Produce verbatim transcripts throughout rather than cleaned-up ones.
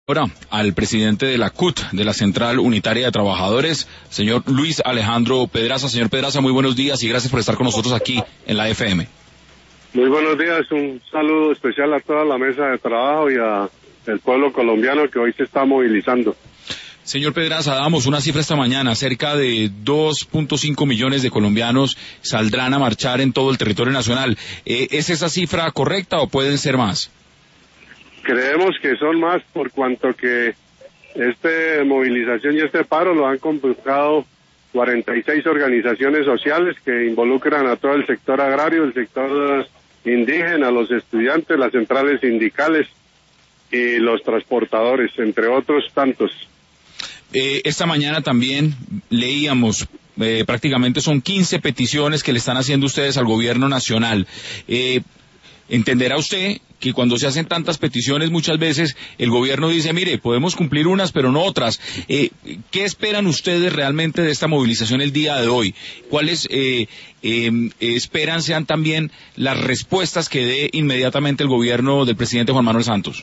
Ahora, al presidente de la C U T, de la Central Unitaria de Trabajadores, señor Luis Alejandro Pedraza. Señor Pedraza, muy buenos días y gracias por estar con nosotros aquí en la F M. Muy buenos días, un saludo especial a toda la mesa de trabajo y a el pueblo colombiano que hoy se está movilizando. Señor Pedraza, damos una cifra esta mañana, cerca de dos punto cinco millones de colombianos saldrán a marchar en todo el territorio nacional. Eh, ¿Es esa cifra correcta o pueden ser más? Creemos que son más por cuanto que esta movilización y este paro lo han convocado cuarenta y seis organizaciones sociales que involucran a todo el sector agrario, el sector indígena, los estudiantes, las centrales sindicales y los transportadores, entre otros tantos. Eh, esta mañana también leíamos, eh, prácticamente son quince peticiones que le están haciendo ustedes al gobierno nacional. Eh, entenderá usted que cuando se hacen tantas peticiones muchas veces el gobierno dice, mire, podemos cumplir unas pero no otras. Eh, ¿Qué esperan ustedes realmente de esta movilización el día de hoy? ¿Cuáles eh, eh, esperan sean también las respuestas que dé inmediatamente el gobierno del presidente Juan Manuel Santos?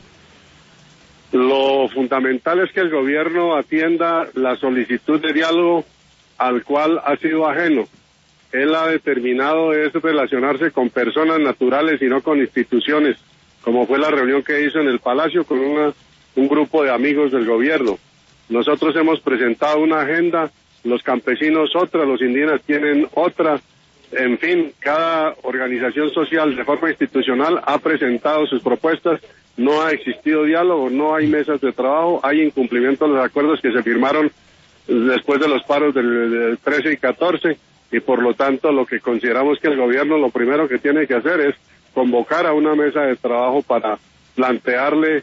Lo fundamental es que el gobierno atienda la solicitud de diálogo al cual ha sido ajeno. Él ha determinado es relacionarse con personas naturales y no con instituciones, como fue la reunión que hizo en el Palacio con una, un grupo de amigos del gobierno. Nosotros hemos presentado una agenda, los campesinos otra, los indígenas tienen otra. En fin, cada organización social de forma institucional ha presentado sus propuestas. No ha existido diálogo, no hay mesas de trabajo, hay incumplimiento de los acuerdos que se firmaron después de los paros del, del trece y catorce, y por lo tanto lo que consideramos que el gobierno lo primero que tiene que hacer es convocar a una mesa de trabajo para plantearle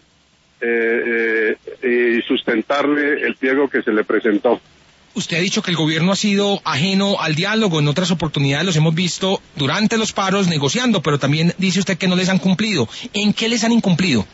eh, eh, y sustentarle el pliego que se le presentó. Usted ha dicho que el gobierno ha sido ajeno al diálogo. En otras oportunidades los hemos visto durante los paros negociando, pero también dice usted que no les han cumplido. ¿En qué les han incumplido?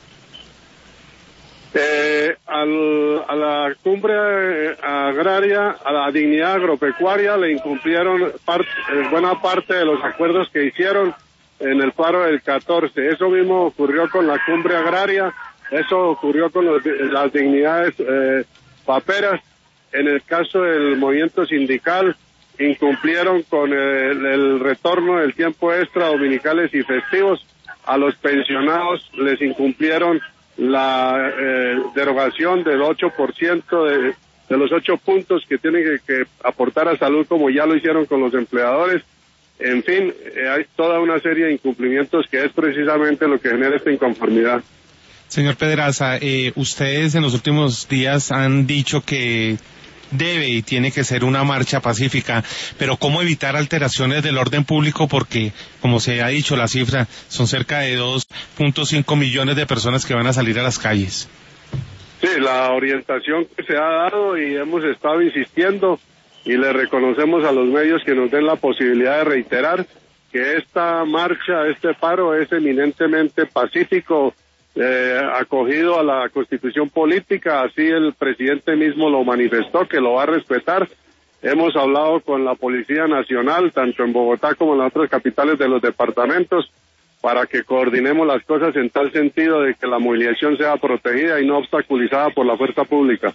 Eh, al, a la cumbre agraria, a la dignidad agropecuaria le incumplieron part, eh, buena parte de los acuerdos que hicieron en el paro del catorce. Eso mismo ocurrió con la cumbre agraria, eso ocurrió con los, las dignidades eh, paperas. En el caso del movimiento sindical, incumplieron con el, el retorno del tiempo extra, dominicales y festivos. A los pensionados les incumplieron la eh, derogación del ocho por ciento de, de los ocho puntos que tienen que, que aportar a salud, como ya lo hicieron con los empleadores. En fin, eh, hay toda una serie de incumplimientos que es precisamente lo que genera esta inconformidad. Señor Pedraza, eh, ustedes en los últimos días han dicho que debe y tiene que ser una marcha pacífica, pero ¿cómo evitar alteraciones del orden público? Porque, como se ha dicho, la cifra son cerca de dos punto cinco millones de personas que van a salir a las calles. Sí, la orientación que se ha dado y hemos estado insistiendo y le reconocemos a los medios que nos den la posibilidad de reiterar que esta marcha, este paro es eminentemente pacífico, Eh, acogido a la Constitución política, así el presidente mismo lo manifestó, que lo va a respetar. Hemos hablado con la Policía Nacional, tanto en Bogotá como en las otras capitales de los departamentos, para que coordinemos las cosas en tal sentido de que la movilización sea protegida y no obstaculizada por la fuerza pública.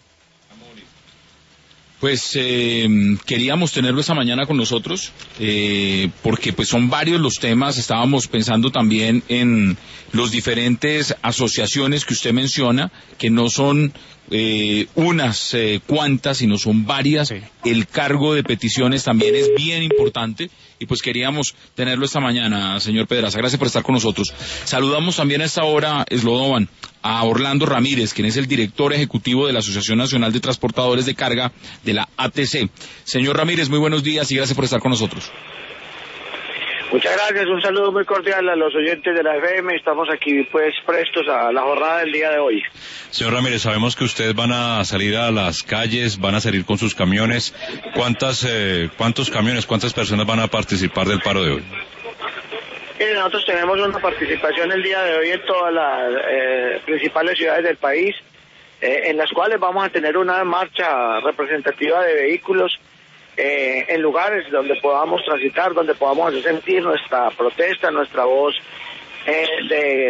Pues eh, queríamos tenerlo esta mañana con nosotros, eh, porque pues son varios los temas. Estábamos pensando también en los diferentes asociaciones que usted menciona, que no son eh, unas eh, cuantas, sino son varias. Sí. El cargo de peticiones también es bien importante, y pues queríamos tenerlo esta mañana, señor Pedraza. Gracias por estar con nosotros. Saludamos también a esta hora, Slodovan, a Orlando Ramírez, quien es el director ejecutivo de la Asociación Nacional de Transportadores de Carga de la A T C. Señor Ramírez, muy buenos días y gracias por estar con nosotros. Muchas gracias, un saludo muy cordial a los oyentes de la F M. Estamos aquí pues prestos a la jornada del día de hoy. Señor Ramírez, sabemos que ustedes van a salir a las calles, van a salir con sus camiones. ¿Cuántas, eh, cuántos camiones, cuántas personas van a participar del paro de hoy? Eh, nosotros tenemos una participación el día de hoy en todas las eh, principales ciudades del país, eh, en las cuales vamos a tener una marcha representativa de vehículos eh, en lugares donde podamos transitar, donde podamos hacer sentir nuestra protesta, nuestra voz eh, de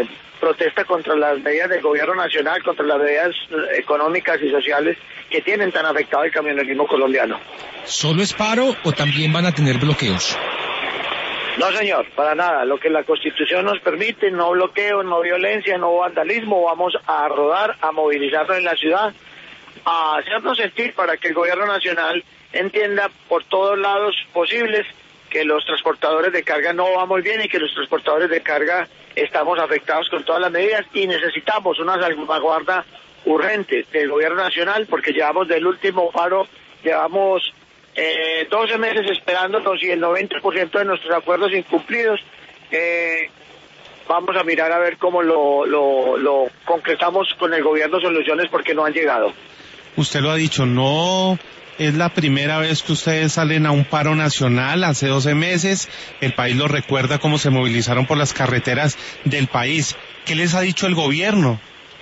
protesta contra las medidas del gobierno nacional, contra las medidas económicas y sociales que tienen tan afectado el camionerismo colombiano. ¿Solo es paro o también van a tener bloqueos? No, señor, para nada. Lo que la Constitución nos permite, no bloqueo, no violencia, no vandalismo. Vamos a rodar, a movilizarnos en la ciudad, a hacernos sentir para que el gobierno nacional entienda por todos lados posibles que los transportadores de carga no vamos bien y que los transportadores de carga estamos afectados con todas las medidas y necesitamos una salvaguarda urgente del gobierno nacional porque llevamos del último paro, llevamos Eh, doce meses esperándonos y el noventa por ciento de nuestros acuerdos incumplidos. Eh, vamos a mirar a ver cómo lo, lo, lo concretamos con el gobierno soluciones porque no han llegado. Usted lo ha dicho, no es la primera vez que ustedes salen a un paro nacional. Hace doce meses el país lo recuerda cómo se movilizaron por las carreteras del país. ¿Qué les ha dicho el gobierno?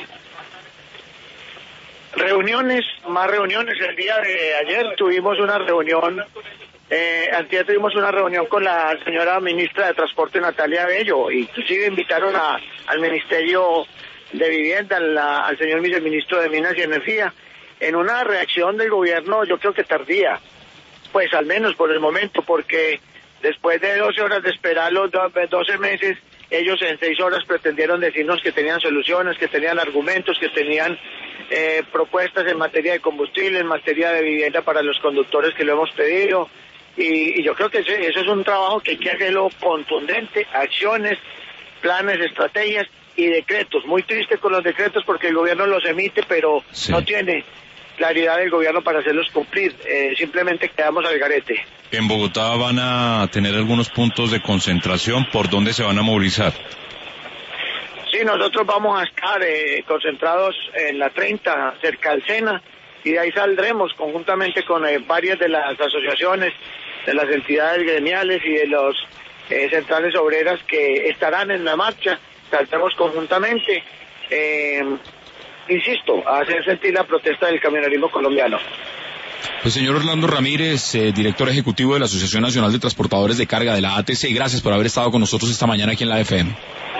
Reuniones, más reuniones. El día de ayer tuvimos una reunión, eh, antier tuvimos una reunión con la señora ministra de Transporte, Natalia Bello, y inclusive invitaron a, al Ministerio de Vivienda, la, al señor viceministro de Minas y Energía, en una reacción del gobierno, yo creo que tardía, pues al menos por el momento, porque después de doce horas de esperar los doce meses, ellos en seis horas pretendieron decirnos que tenían soluciones, que tenían argumentos, que tenían eh, propuestas en materia de combustible, en materia de vivienda para los conductores que lo hemos pedido. Y, y yo creo que ese, eso es un trabajo que hay que hacerlo contundente, acciones, planes, estrategias y decretos. Muy triste con los decretos porque el gobierno los emite, pero sí. no tiene claridad del gobierno para hacerlos cumplir. Eh, simplemente quedamos al garete. En Bogotá van a tener algunos puntos de concentración. ¿Por dónde se van a movilizar? Sí, nosotros vamos a estar eh, concentrados en la treinta, cerca del Sena, y de ahí saldremos conjuntamente con eh, varias de las asociaciones, de las entidades gremiales y de los eh, centrales obreras que estarán en la marcha. Saldremos conjuntamente, eh, insisto, a hacer sentir la protesta del camionerismo colombiano. Pues señor Orlando Ramírez, eh, director ejecutivo de la Asociación Nacional de Transportadores de Carga de la A T C, gracias por haber estado con nosotros esta mañana aquí en la F M.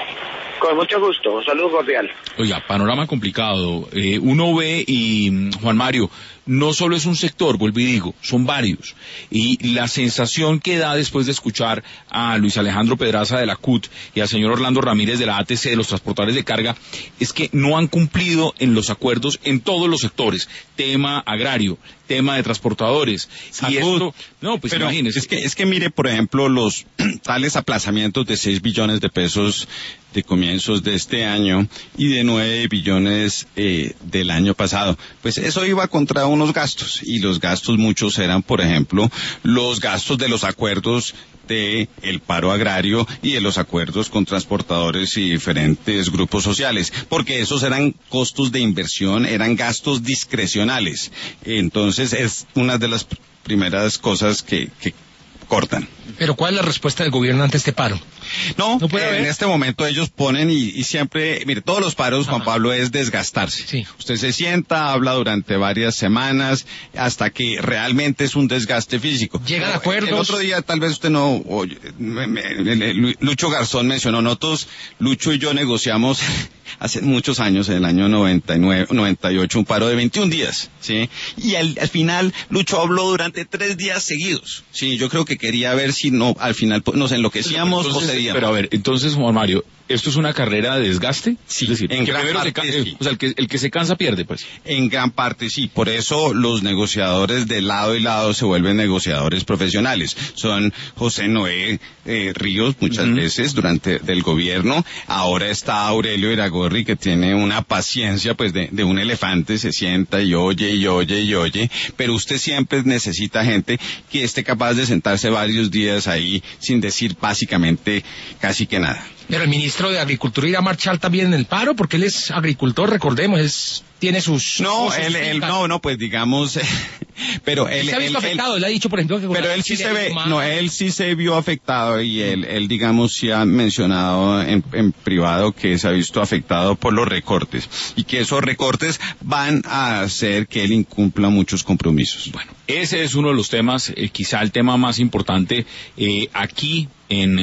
Con mucho gusto, un saludo cordial. Oiga, panorama complicado. Eh, uno ve y, Juan Mario, no solo es un sector, vuelvo y digo, son varios. Y la sensación que da después de escuchar a Luis Alejandro Pedraza de la C U T y al señor Orlando Ramírez de la A T C, de los transportadores de carga, es que no han cumplido en los acuerdos en todos los sectores. Tema agrario, tema de transportadores. Salud. Y esto, no, pues Pero imagínese. Es que, es que mire, por ejemplo, los tales aplazamientos de seis billones de pesos de comienzos de este año y de nueve billones eh, del año pasado. Pues eso iba contra unos gastos, y los gastos muchos eran, por ejemplo, los gastos de los acuerdos de el paro agrario y de los acuerdos con transportadores y diferentes grupos sociales, porque esos eran costos de inversión, eran gastos discrecionales. Entonces es una de las primeras cosas que, que cortan. Pero ¿cuál es la respuesta del gobierno ante este paro? No, ¿No puede en haber? este momento ellos ponen y, y siempre, mire, todos los paros, Juan Ajá. Pablo, es desgastarse. Sí. Usted se sienta, habla durante varias semanas, hasta que realmente es un desgaste físico. Llegan Pero acuerdos. El otro día tal vez usted no, oye, me- me- Lucho Garzón mencionó, nosotros, Lucho y yo negociamos hace muchos años, en el año noventa y nueve, noventa y ocho, un paro de veintiún días, ¿sí? Y al, al final, Lucho habló durante tres días seguidos, ¿sí? Yo creo que quería ver si no, al final pues, nos enloquecíamos Entonces, o cedíamos. pero a ver, entonces, Juan Mario, ¿esto es una carrera de desgaste? Sí, es decir, en que gran primero se parte, ca- eh, sí. o sea, el que, el que se cansa pierde, pues. En gran parte sí, por eso los negociadores de lado y lado se vuelven negociadores profesionales. Son José Noé eh, Ríos muchas Ujú. veces durante del gobierno, ahora está Aurelio Iragorri que tiene una paciencia pues de, de un elefante, se sienta y oye y oye y oye, pero usted siempre necesita gente que esté capaz de sentarse varios días ahí sin decir básicamente casi que nada. Pero el ministro de Agricultura irá a marchar también en el paro, porque él es agricultor, recordemos, es tiene sus... No, sus él, él, fincas. no, no, pues digamos, pero él, se ha visto él- él- afectado, él ha dicho, por ejemplo, que... pero él sí se ve, Más- no, él sí se vio afectado y él, él digamos sí ha mencionado en, en privado que se ha visto afectado por los recortes y que esos recortes van a hacer que él incumpla muchos compromisos. Bueno, ese es uno de los temas, eh, quizá el tema más importante eh, aquí en